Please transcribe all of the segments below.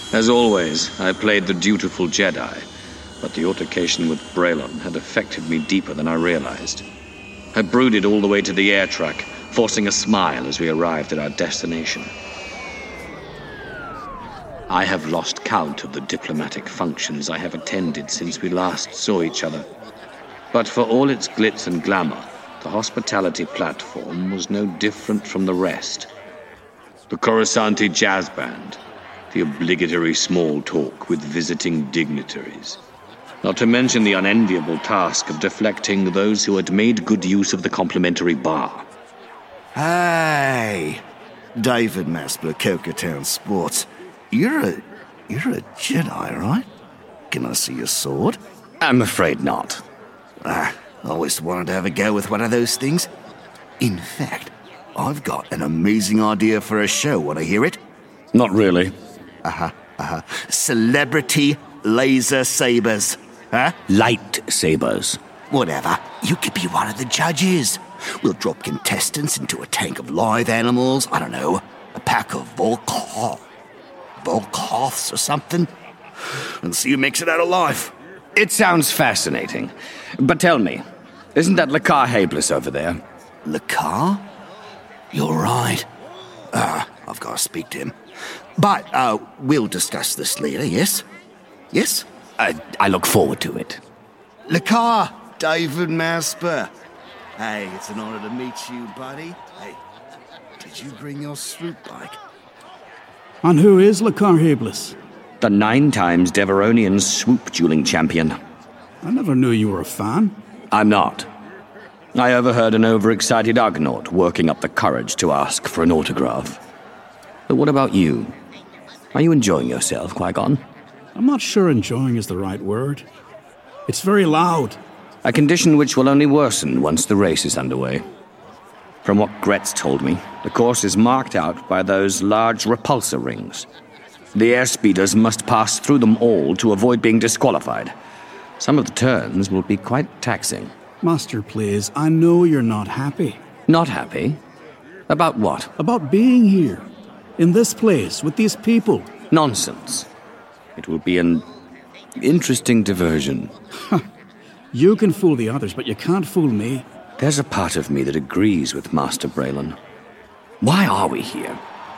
As always, I played the dutiful Jedi, but the altercation with Braylon had affected me deeper than I realized. I brooded all the way to the air track, forcing a smile as we arrived at our destination. I have lost count of the diplomatic functions I have attended since we last saw each other. But for all its glitz and glamour, the hospitality platform was no different from the rest. The Coruscanti jazz band, the obligatory small talk with visiting dignitaries, not to mention the unenviable task of deflecting those who had made good use of the complimentary bar. Hey, David Masper, Coca-Town Sports. You're a Jedi, right? Can I see your sword? I'm afraid not. I always wanted to have a go with one of those things. In fact, I've got an amazing idea for a show. Want to hear it? Not really. Celebrity laser sabers. Huh? Lightsabers. Whatever. You could be one of the judges. We'll drop contestants into a tank of live animals. I don't know, a pack of Volkoths or something. And see who makes it out alive. It sounds fascinating. But tell me, isn't that Lakar Hablis over there? Lakar? You're right. I've got to speak to him. But, we'll discuss this later, yes? Yes? I look forward to it. Lakar, David Masper. Hey, it's an honor to meet you, buddy. Hey, did you bring your swoop bike? And who is Lakar Hablis? The 9 times Deveronian swoop dueling champion. I never knew you were a fan. I'm not. I overheard an overexcited Ugnaught working up the courage to ask for an autograph. But what about you? Are you enjoying yourself, Qui-Gon? I'm not sure enjoying is the right word. It's very loud. A condition which will only worsen once the race is underway. From what Gretz told me, the course is marked out by those large repulsor rings. The airspeeders must pass through them all to avoid being disqualified. Some of the turns will be quite taxing. Master, please, I know you're not happy. Not happy? About what? About being here. In this place, with these people. Nonsense. It will be an interesting diversion. You can fool the others, but you can't fool me. There's a part of me that agrees with Master Braylon. Why are we here?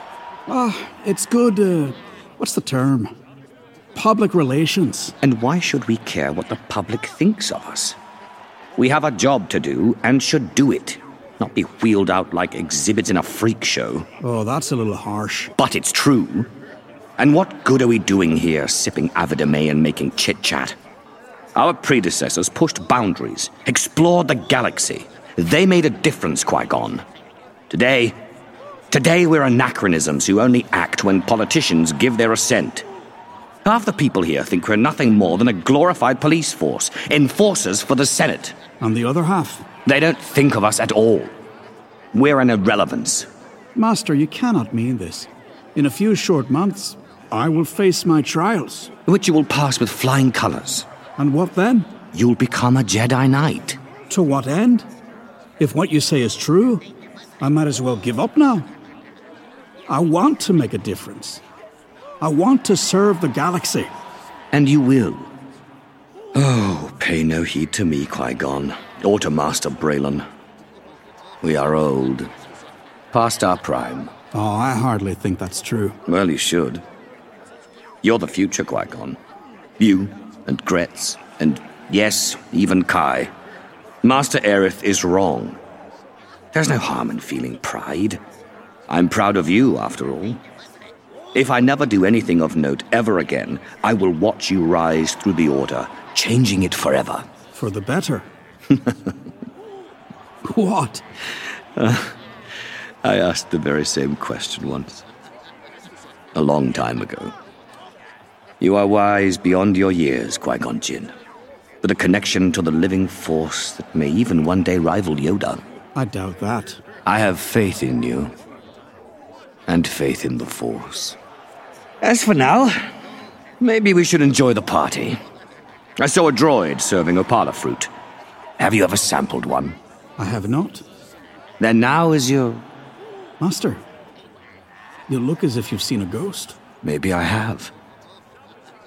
It's good, what's the term? Public relations. And why should we care what the public thinks of us? We have a job to do and should do it, not be wheeled out like exhibits in a freak show. Oh, that's a little harsh. But it's true. And what good are we doing here, sipping Avidame and making chit-chat? Our predecessors pushed boundaries, explored the galaxy. They made a difference, Qui-Gon. Today we're anachronisms who only act when politicians give their assent. Half the people here think we're nothing more than a glorified police force, enforcers for the Senate. And the other half? They don't think of us at all. We're an irrelevance. Master, you cannot mean this. In a few short months, I will face my trials. Which you will pass with flying colors. And what then? You'll become a Jedi Knight. To what end? If what you say is true, I might as well give up now. I want to make a difference. I want to serve the galaxy. And you will. Oh, pay no heed to me, Qui-Gon, or to Master Braylon. We are old. Past our prime. Oh, I hardly think that's true. Well, you should. You're the future, Qui-Gon. You and Gretz, and yes, even Kai. Master Aerith is wrong. There's no harm in feeling pride. I'm proud of you, after all. If I never do anything of note ever again, I will watch you rise through the Order, changing it forever. For the better. What? I asked the very same question once. A long time ago. You are wise beyond your years, Qui-Gon Jinn, with a connection to the living force that may even one day rival Yoda. I doubt that. I have faith in you, and faith in the Force. As for now, maybe we should enjoy the party. I saw a droid serving Opala fruit. Have you ever sampled one? I have not. Then now is your... Master, you look as if you've seen a ghost. Maybe I have.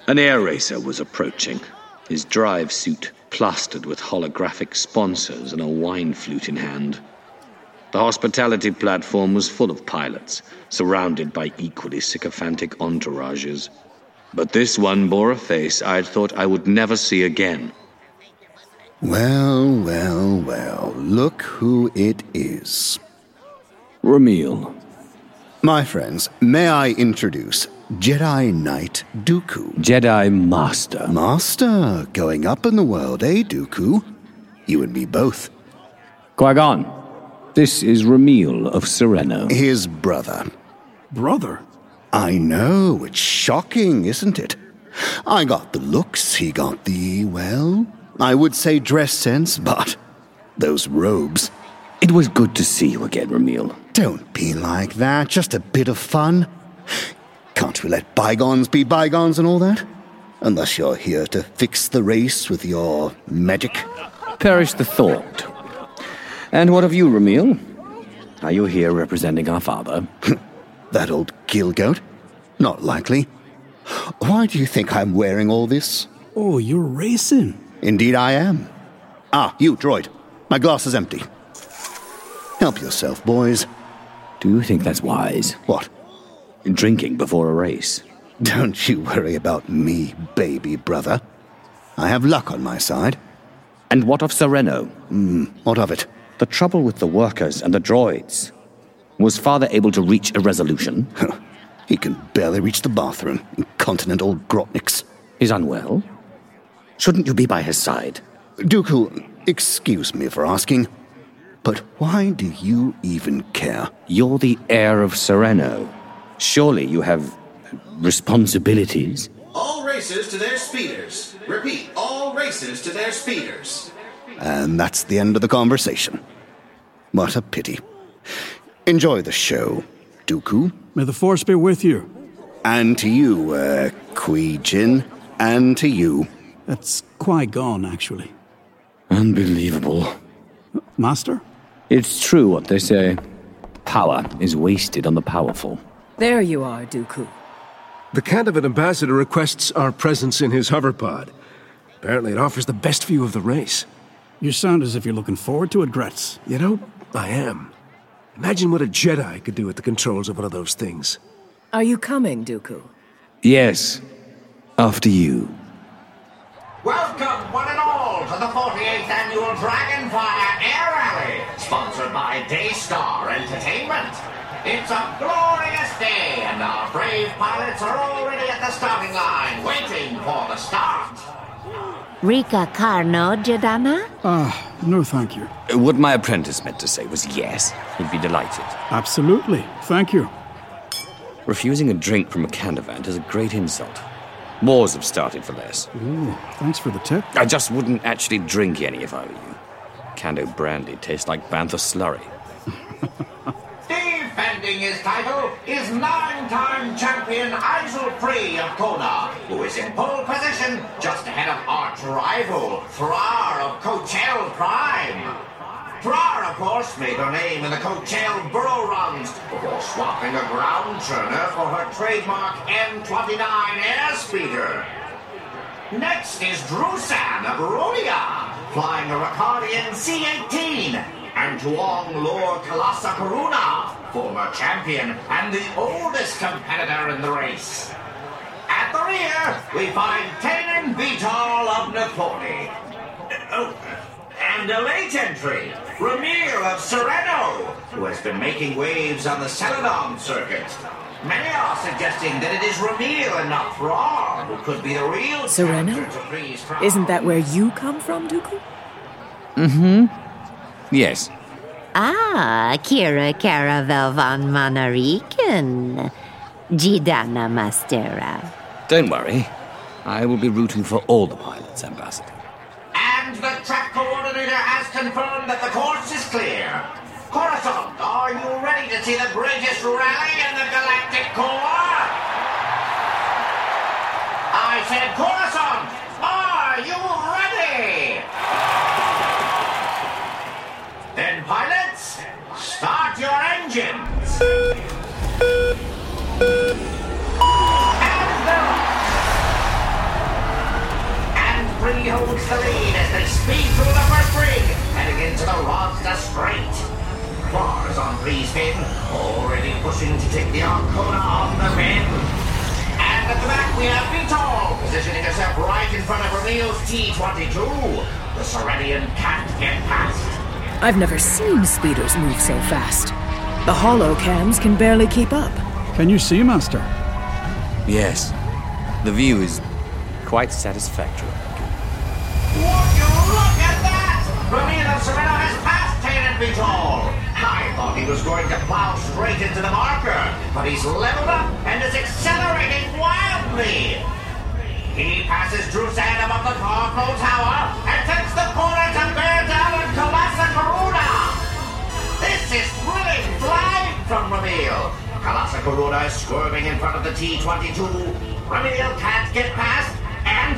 An air racer was approaching, his drive suit plastered with holographic sponsors and a wine flute in hand. The hospitality platform was full of pilots, surrounded by equally sycophantic entourages. But this one bore a face I'd thought I would never see again. Well, well, well, look who it is. Ramil. My friends, may I introduce Jedi Knight Dooku. Jedi Master. Master, going up in the world, eh, Dooku? You and me both. Qui-Gon, this is Ramil of Sereno. His brother. Brother? I know, it's shocking, isn't it? I got the looks, he got the, well, I would say dress sense, but those robes. It was good to see you again, Ramil. Don't be like that, just a bit of fun. Can't we let bygones be bygones and all that? Unless you're here to fix the race with your magic. Perish the thought. And what of you, Ramil? Are you here representing our father? That old gill-goat? Not likely. Why do you think I'm wearing all this? Oh, you're racing. Indeed I am. Ah, you, droid. My glass is empty. Help yourself, boys. Do you think that's wise? What? Drinking before a race. Don't you worry about me, baby brother. I have luck on my side. And what of Sereno? What of it? The trouble with the workers and the droids. Was father able to reach a resolution? He can barely reach the bathroom. Incontinent old grotniks. He's unwell? Shouldn't you be by his side? Dooku, excuse me for asking, but why do you even care? You're the heir of Sereno. Surely you have responsibilities. All racers to their speeders. Repeat, all racers to their speeders. And that's the end of the conversation. What a pity. Enjoy the show, Dooku. May the Force be with you. And to you, Qui-Jin. And to you. That's Qui-Gon, actually. Unbelievable. Master? It's true what they say. Power is wasted on the powerful. There you are, Dooku. The Candidaate Ambassador requests our presence in his hoverpod. Apparently it offers the best view of the race. You sound as if you're looking forward to it, Gretz. You know, I am. Imagine what a Jedi could do at the controls of one of those things. Are you coming, Dooku? Yes. After you. Welcome, one and all, to the 48th Annual Dragonfire Air Rally, sponsored by Daystar Entertainment. It's a glorious day, and our brave pilots are already at the starting line, waiting for the start. Rika Carno, Jedana? No thank you. What my apprentice meant to say was yes. He'd be delighted. Absolutely. Thank you. Refusing a drink from a Candavant is a great insult. Wars have started for less. Ooh, thanks for the tip. I just wouldn't actually drink any if I were you. Kando brandy tastes like Bantha slurry. Defending his title is 9-time champion Aizul Pri of Kona, who is in pole position just ahead of arch rival Thrar of Coachell Prime. Thrar, of course, made her name in the Coachell Burrow runs before swapping a ground churner for her trademark M29 airspeeder. Next is Drusan of Rodia, flying a Ricardian C-18, and Tuong Lor Kalasa Karuna, former champion and the oldest competitor in the race. At the rear, we find Kanan Vital of Napoli. And a late entry, Ramil of Sereno, who has been making waves on the Celadon circuit. Many are suggesting that it is Ramil and not Thrar who could be the real Sereno? challenger to Pri's crown. Isn't that where you come from, Dooku? Yes. Ah, Kira Caravel von Monariken. Jidana Mastera. Don't worry. I will be rooting for all the pilots, Ambassador. And the track coordinator has confirmed that the course is clear. Coruscant, are you ready to see the greatest rally in the Galactic Corps? I said, Coruscant, are you ready? Then, pilots, start your engines. And they're off. takes the lead as they speed through the first ring, heading into the Rosda Straight. Thrar is on Bree's fin, already pushing to take the Arcona on the bend. And at the back we have Vital, positioning herself right in front of Ramil's T-22. The Serenian can't get past. I've never seen speeders move so fast. The holocams can barely keep up. Can you see, Master? Yes. The view is quite satisfactory. Would you look at that? Ramil of Sereno has passed Tainted Vital. I thought he was going to plow straight into the marker, but he's leveled up and is accelerating wildly. He passes Drusan above the Cardinal Tower and takes the corner to bear down on Kalasa Karuna. This is thrilling flying from Ramil. Kalasa Karuna is swerving in front of the T-22. Ramil can't get past, and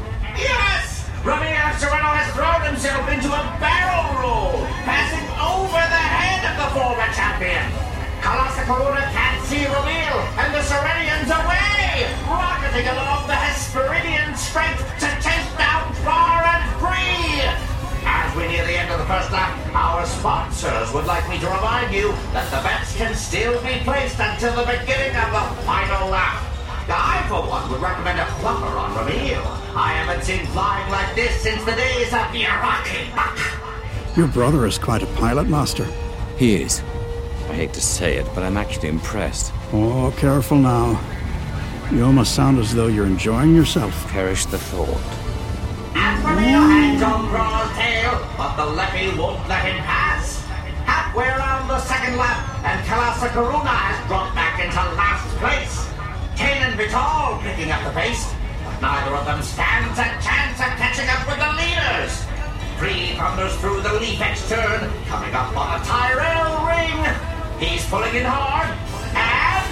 yes! Ramil of Sereno has thrown himself into a barrel roll, passing over the head of the former champion. Kalasa Karuna can't see Ramil, and the Serenians away, rocketing along the Hesperidian Strait to chase down Thrar and Bree. As we near the end of the first lap, our sponsors would like me to remind you that the bets can still be placed until the beginning of the final lap. I, for one, would recommend a fluffer on Ramil. I haven't seen flying like this since the days of the Iraqi Buck. Your brother is quite a pilot, Master. He is. I hate to say it, but I'm actually impressed. Oh, careful now. You almost sound as though you're enjoying yourself. Perish the thought. And Ramil hangs on Thrar's tail, but the Leppy won't let him pass. Halfway around the second lap, and Kalasa Karuna has dropped back into last place. Tainted Vital picking up the pace, but neither of them stands a chance of catching up with the leaders. Bree thunders through the Leaf-X turn, coming up on a Tyrell ring. He's pulling in hard, and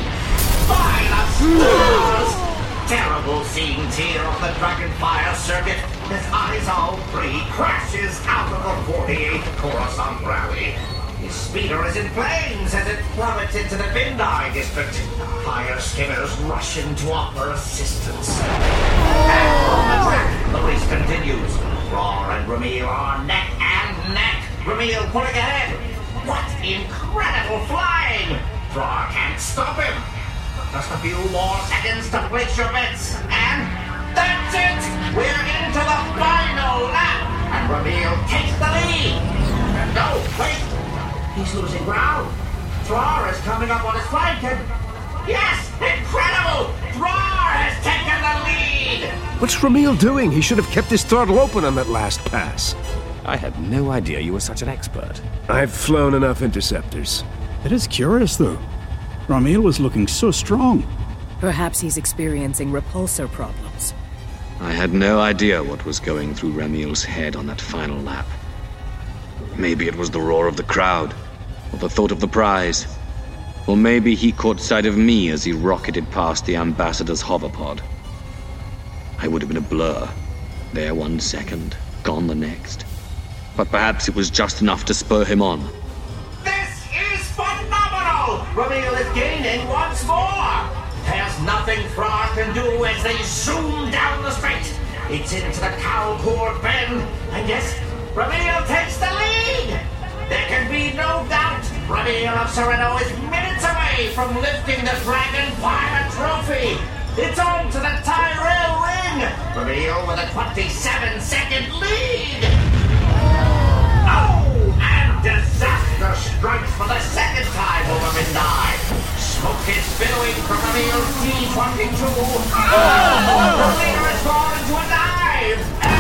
by the stars! Terrible seeing Tear of the Dragonfire circuit. His eyes all Bree crashes out of the 48th Coruscant rally. His speeder is in flames as it plummets into the Bindai district. Fire skimmers rush in to offer assistance. And on the track, the race continues. Thrar and Ramil are neck and neck. Ramil pulling ahead. What incredible flying! Thrar can't stop him. Just a few more seconds to place your bets. And that's it! We're into the final lap. And Ramil takes the lead. And no, wait! He's losing ground. Thrar is coming up on his flank and... Yes! Incredible! Thrar has taken the lead! What's Ramil doing? He should have kept his throttle open on that last pass. I had no idea you were such an expert. I've flown enough interceptors. It is curious, though. Ramil was looking so strong. Perhaps he's experiencing repulsor problems. I had no idea what was going through Ramil's head on that final lap. Maybe it was the roar of the crowd, or the thought of the prize. Or maybe he caught sight of me as he rocketed past the ambassador's hoverpod. I would have been a blur. There 1 second, gone the next. But perhaps it was just enough to spur him on. This is phenomenal! Ramil is gaining once more! There's nothing Thrar can do as they zoom down the straight. It's into the Calcourt bend, and yes, Ramil takes the lead! There can be no doubt Ramil of Sereno is minutes away from lifting the Dragonfire trophy! It's on to the Tyrell ring! Ramil with a 27-second lead! Oh, and disaster strikes for the second time over Bindai! Smoke is billowing from Ramil's T-22! The leader has gone into a dive!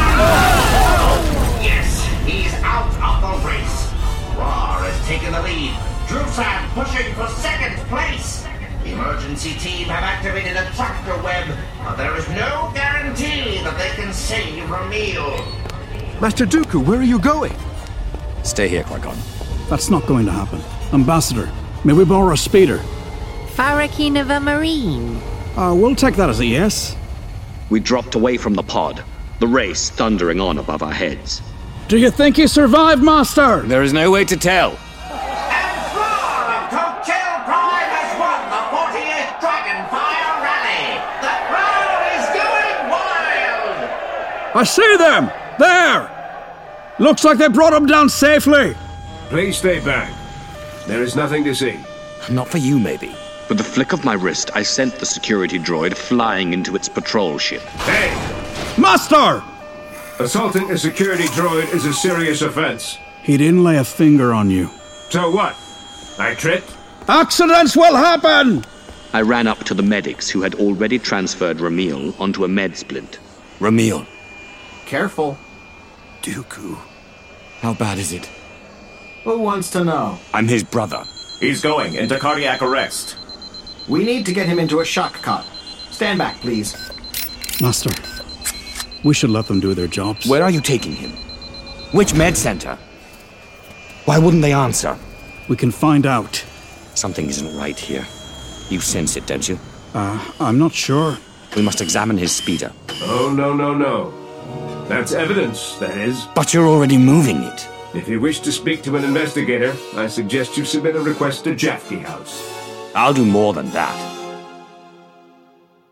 Yes! He's out of the race. Thrar has taken the lead. Drusan pushing for second place. The emergency team have activated a tractor web, but there is no guarantee that they can save Ramil. Master Dooku, where are you going? Stay here, Qui-Gon. That's not going to happen. Ambassador, may we borrow a speeder? Farakinova Marine. We'll take that as a yes. We dropped away from the pod, the race thundering on above our heads. Do you think he survived, Master? There is no way to tell. And Thrar of Coachell Prime has won the 48th Dragonfire Rally. The crowd is going wild. I see them! There! Looks like they brought him down safely. Please stay back. There is nothing to see. Not for you, maybe. With a flick of my wrist, I sent the security droid flying into its patrol ship. Hey! Master! Assaulting a security droid is a serious offense. He didn't lay a finger on you. So what? I tripped? Accidents will happen! I ran up to the medics who had already transferred Ramil onto a med splint. Ramil. Careful. Dooku. How bad is it? Who wants to know? I'm his brother. He's going into cardiac arrest. We need to get him into a shock cot. Stand back, please. Master, we should let them do their jobs. Where are you taking him? Which med center? Why wouldn't they answer? We can find out. Something isn't right here. You sense it, don't you? I'm not sure. We must examine his speeder. Oh, no. That's evidence, that is. But you're already moving it. If you wish to speak to an investigator, I suggest you submit a request to Jafke House. I'll do more than that.